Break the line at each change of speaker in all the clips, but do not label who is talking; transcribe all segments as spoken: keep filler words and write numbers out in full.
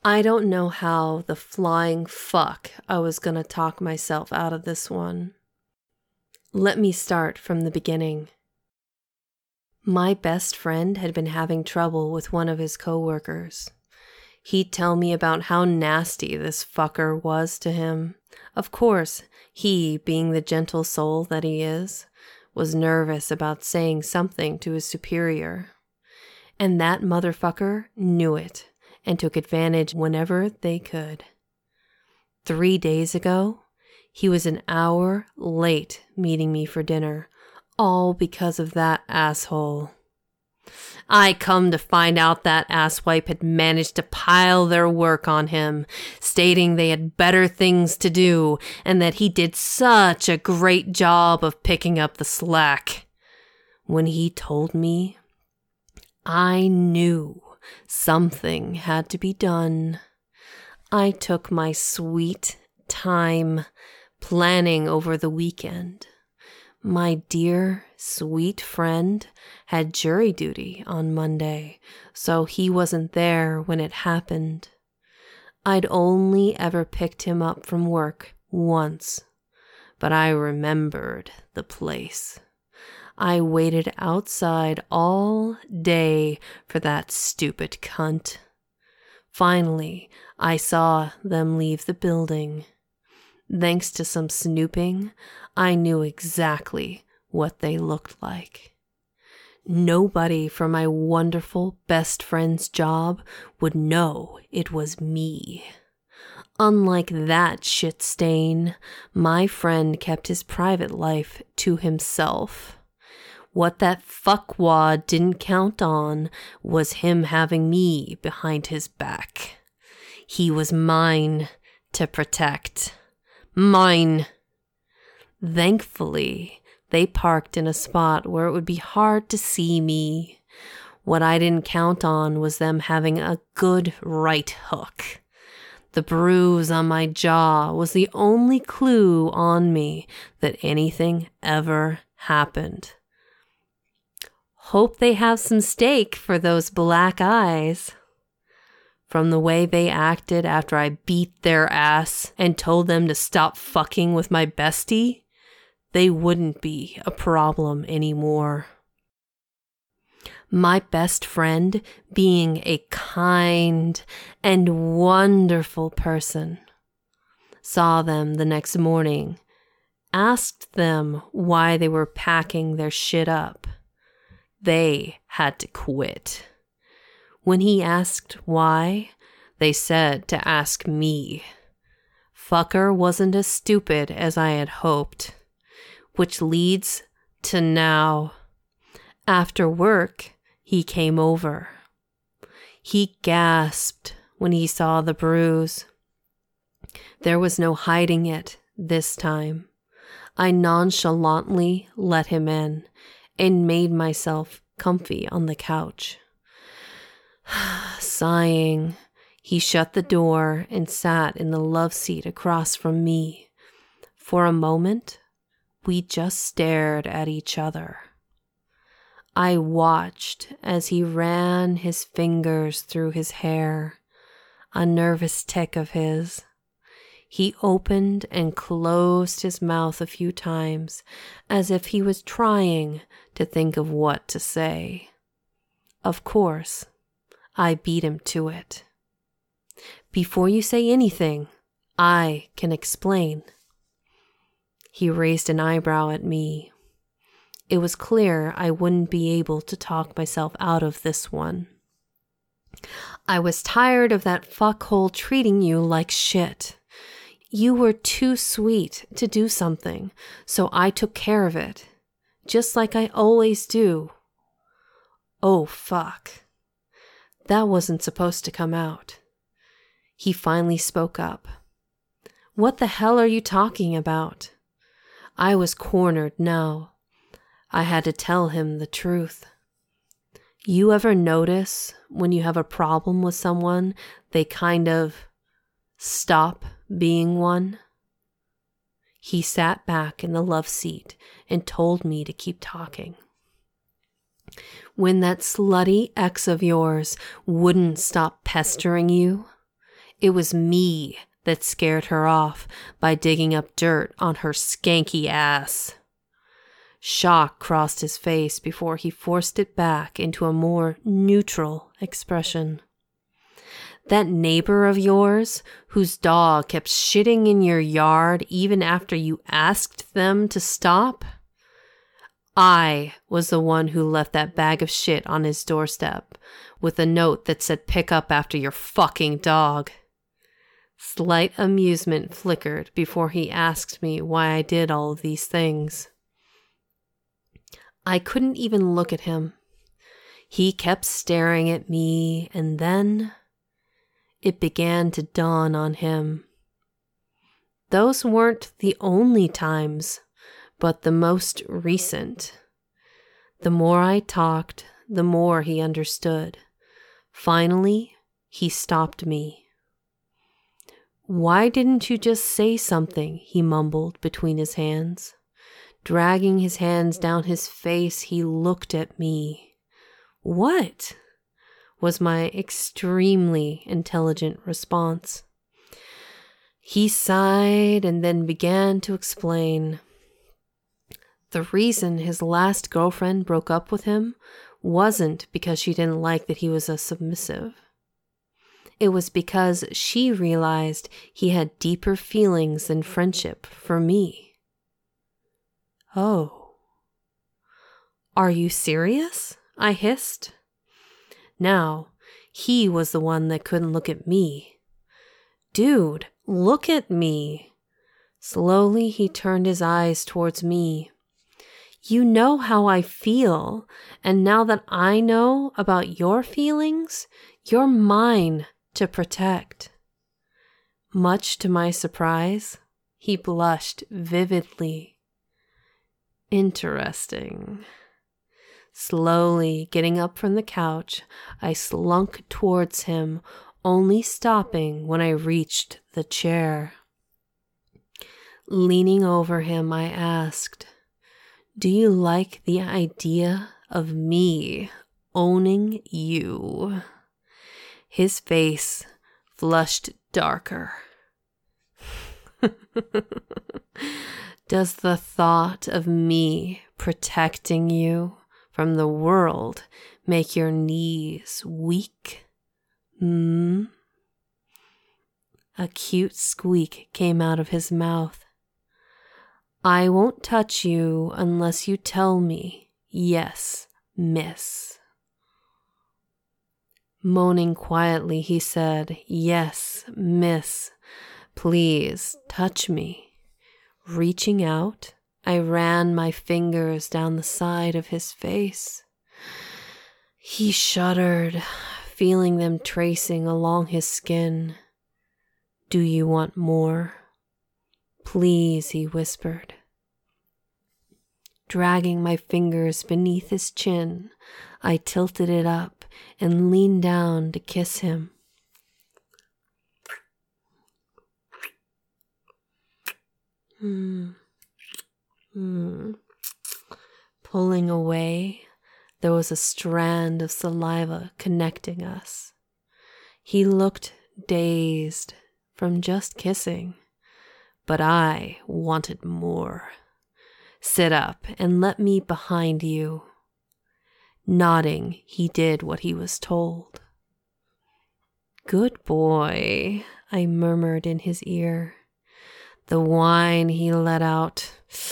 I don't know how the flying fuck I was gonna talk myself out of this one. Let me start from the beginning. My best friend had been having trouble with one of his coworkers. He'd tell me about how nasty this fucker was to him. Of course, he, being the gentle soul that he is, was nervous about saying something to his superior. And that motherfucker knew it and took advantage whenever they could. Three days ago, he was an hour late meeting me for dinner, all because of that asshole. I come to find out that asswipe had managed to pile their work on him, stating they had better things to do and that he did such a great job of picking up the slack. When he told me, I knew something had to be done. I took my sweet time planning over the weekend. My dear, sweet friend had jury duty on Monday, so he wasn't there when it happened. I'd only ever picked him up from work once, but I remembered the place. I waited outside all day for that stupid cunt. Finally, I saw them leave the building. Thanks to some snooping, I knew exactly what they looked like. Nobody from my wonderful best friend's job would know it was me. Unlike that shit stain, my friend kept his private life to himself. What that fuckwad didn't count on was him having me behind his back. He was mine to protect. Mine. Thankfully, they parked in a spot where it would be hard to see me. What I didn't count on was them having a good right hook. The bruise on my jaw was the only clue on me that anything ever happened. Hope they have some steak for those black eyes. From the way they acted after I beat their ass and told them to stop fucking with my bestie, they wouldn't be a problem anymore. My best friend, being a kind and wonderful person, saw them the next morning, asked them why they were packing their shit up. They had to quit. When he asked why, they said to ask me. Fucker wasn't as stupid as I had hoped, which leads to now. After work, he came over. He gasped when he saw the bruise. There was no hiding it this time. I nonchalantly let him in and made myself comfy on the couch. Sighing, he shut the door and sat in the love seat across from me. For a moment, we just stared at each other. I watched as he ran his fingers through his hair, a nervous tic of his. He opened and closed his mouth a few times, as if he was trying to think of what to say. Of course, I beat him to it. Before you say anything, I can explain. He raised an eyebrow at me. It was clear I wouldn't be able to talk myself out of this one. I was tired of that fuckhole treating you like shit. You were too sweet to do something, so I took care of it, just like I always do. Oh, fuck. That wasn't supposed to come out. He finally spoke up. What the hell are you talking about? I was cornered now. I had to tell him the truth. You ever notice when you have a problem with someone, they kind of stop being one? He sat back in the love seat and told me to keep talking. When that slutty ex of yours wouldn't stop pestering you, It was me that scared her off by digging up dirt on her skanky ass. Shock crossed his face before he forced it back into a more neutral expression. That neighbor of yours, whose dog kept shitting in your yard even after you asked them to stop? I was the one who left that bag of shit on his doorstep with a note that said pick up after your fucking dog. Slight amusement flickered before he asked me why I did all of these things. I couldn't even look at him. He kept staring at me, and then it began to dawn on him. Those weren't the only times, but the most recent. The more I talked, the more he understood. Finally, he stopped me. "Why didn't you just say something?" he mumbled between his hands. Dragging his hands down his face, he looked at me. "What?" was my extremely intelligent response. He sighed and then began to explain. The reason his last girlfriend broke up with him wasn't because she didn't like that he was a submissive. It was because she realized he had deeper feelings than friendship for me. "Oh. Are you serious?" I hissed. Now, he was the one that couldn't look at me. "Dude, look at me." Slowly, he turned his eyes towards me. "You know how I feel, and now that I know about your feelings, you're mine to protect." Much to my surprise, he blushed vividly. Interesting. Slowly getting up from the couch, I slunk towards him, only stopping when I reached the chair. Leaning over him, I asked, "Do you like the idea of me owning you?" His face flushed darker. "Does the thought of me protecting you from the world make your knees weak? Hmm?" A cute squeak came out of his mouth. "I won't touch you unless you tell me, yes, miss." Moaning quietly, he said, "Yes, miss. Please touch me." Reaching out, I ran my fingers down the side of his face. He shuddered, feeling them tracing along his skin. "Do you want more?" "Please," he whispered. Dragging my fingers beneath his chin, I tilted it up and leaned down to kiss him. Hmm. Hmm. Pulling away, there was a strand of saliva connecting us. He looked dazed from just kissing, but I wanted more. "Sit up and let me behind you." Nodding, he did what he was told. "Good boy," I murmured in his ear. The whine he let out.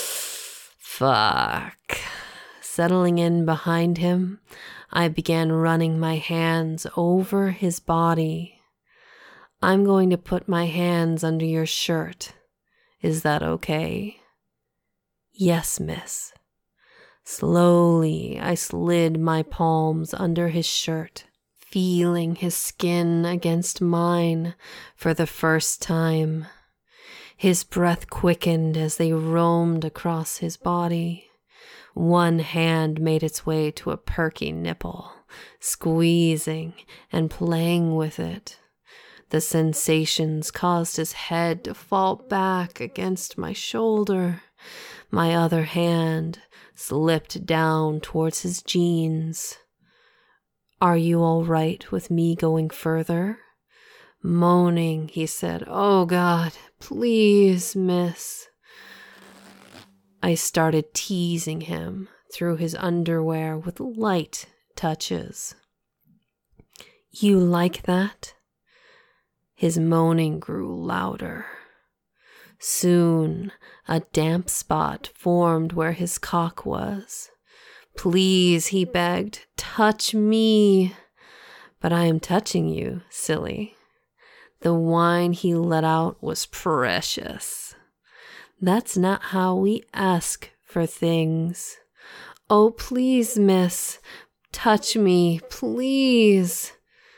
Fuck. Settling in behind him, I began running my hands over his body. "I'm going to put my hands under your shirt. Is that okay?" "Yes, miss." Slowly, I slid my palms under his shirt, feeling his skin against mine for the first time. His breath quickened as they roamed across his body. One hand made its way to a perky nipple, squeezing and playing with it. The sensations caused his head to fall back against my shoulder. My other hand slipped down towards his jeans. "Are you all right with me going further?" Moaning, he said, "Oh God, please, miss." I started teasing him through his underwear with light touches. "You like that?" His moaning grew louder. Soon, a damp spot formed where his cock was. "Please," he begged, "touch me." "But I am touching you, silly." The whine he let out was precious. "That's not how we ask for things." "Oh, please, miss, touch me, please."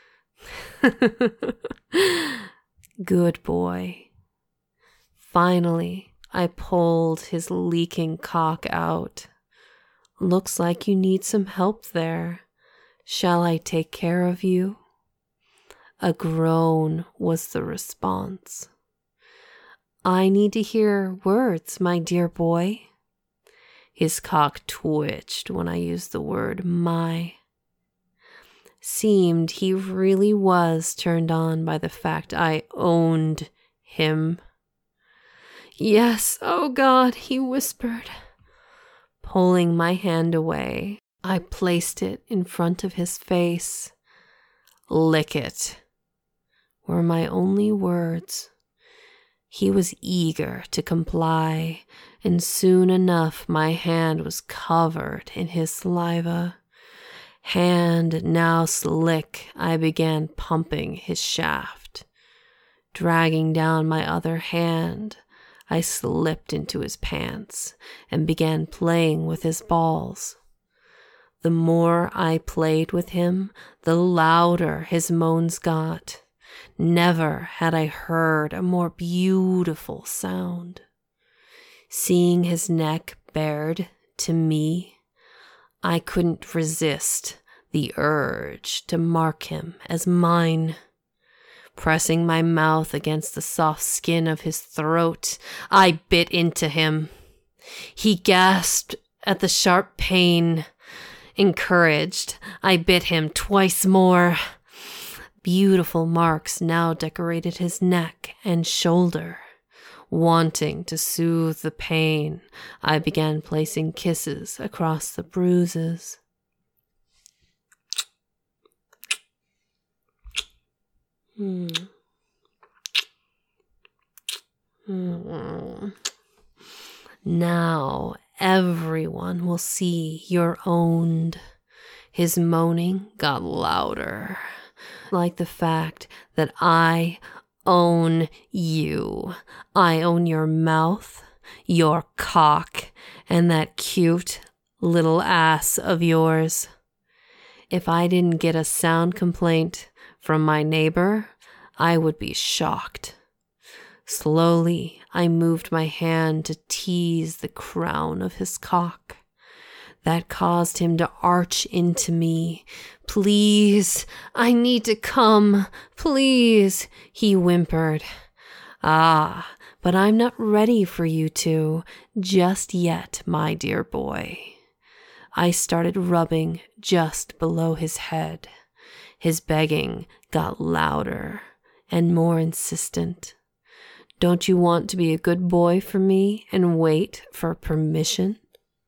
Good boy. Finally, I pulled his leaking cock out. "Looks like you need some help there. Shall I take care of you?" A groan was the response. "I need to hear words, my dear boy." His cock twitched when I used the word "my." Seemed he really was turned on by the fact I owned him. "Yes, oh God," he whispered. Pulling my hand away, I placed it in front of his face. "Lick it," were my only words. He was eager to comply, and soon enough my hand was covered in his saliva. Hand now slick, I began pumping his shaft. Dragging down my other hand, I slipped into his pants and began playing with his balls. The more I played with him, the louder his moans got. Never had I heard a more beautiful sound. Seeing his neck bared to me, I couldn't resist the urge to mark him as mine. Pressing my mouth against the soft skin of his throat, I bit into him. He gasped at the sharp pain. Encouraged, I bit him twice more. Beautiful marks now decorated his neck and shoulder. Wanting to soothe the pain, I began placing kisses across the bruises. Hmm. Hmm. Now everyone will see you're owned. His moaning got louder, like the fact that I own you. I own your mouth, your cock, and that cute little ass of yours. If I didn't get a sound complaint from my neighbor, I would be shocked. Slowly, I moved my hand to tease the crown of his cock. That caused him to arch into me. "Please, I need to come, please," he whimpered. "Ah, but I'm not ready for you to, just yet, my dear boy." I started rubbing just below his head. His begging got louder and more insistent. "Don't you want to be a good boy for me and wait for permission?"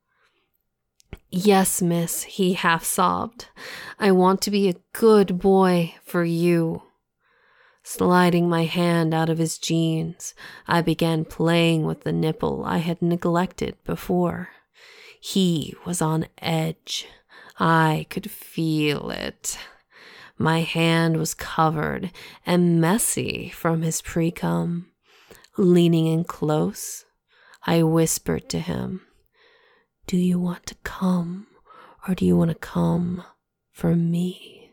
"Yes, miss," he half sobbed. "I want to be a good boy for you." Sliding my hand out of his jeans, I began playing with the nipple I had neglected before. He was on edge. I could feel it. My hand was covered and messy from his pre-cum. Leaning in close, I whispered to him, "Do you want to come, or do you want to come for me?"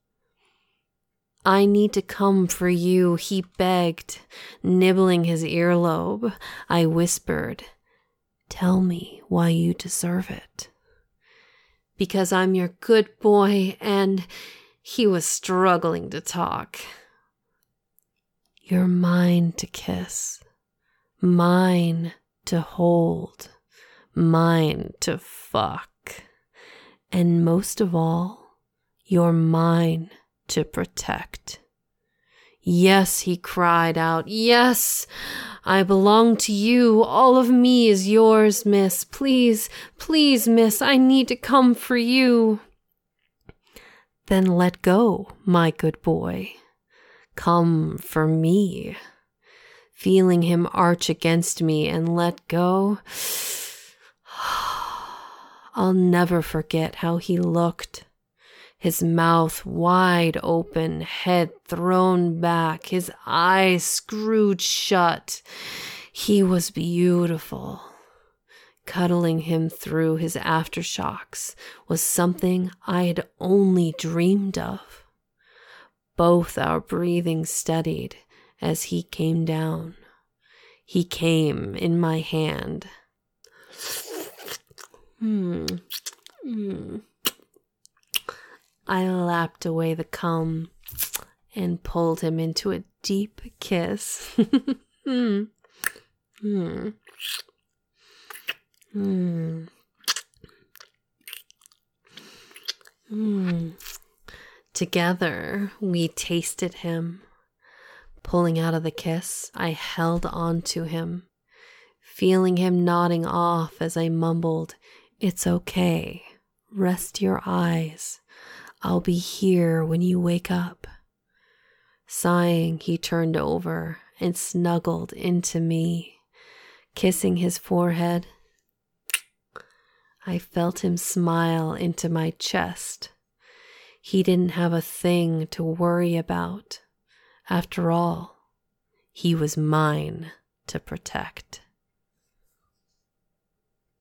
"I need to come for you," he begged, nibbling his earlobe. I whispered, "Tell me why you deserve it." "Because I'm your good boy," and he was struggling to talk. "You're mine to kiss, mine to hold, mine to fuck, and most of all, you're mine to protect. Yes, he cried out. Yes, I belong to you. All of me is yours, miss. Please, please, miss, I need to come for you. Then let go, my good boy. Come for me. Feeling him arch against me and let go, I'll never forget how he looked. His mouth wide open, head thrown back, his eyes screwed shut. He was beautiful. Cuddling him through his aftershocks was something I had only dreamed of. Both our breathing steadied as he came down. He came in my hand. Hmm. Hmm. I lapped away the cum and pulled him into a deep kiss. Hmm. Hmm. Hmm. Hmm. Together, we tasted him. Pulling out of the kiss, I held on to him, feeling him nodding off as I mumbled, "It's okay. Rest your eyes. I'll be here when you wake up." Sighing, he turned over and snuggled into me, kissing his forehead. I felt him smile into my chest. He didn't have a thing to worry about. After all, he was mine to protect.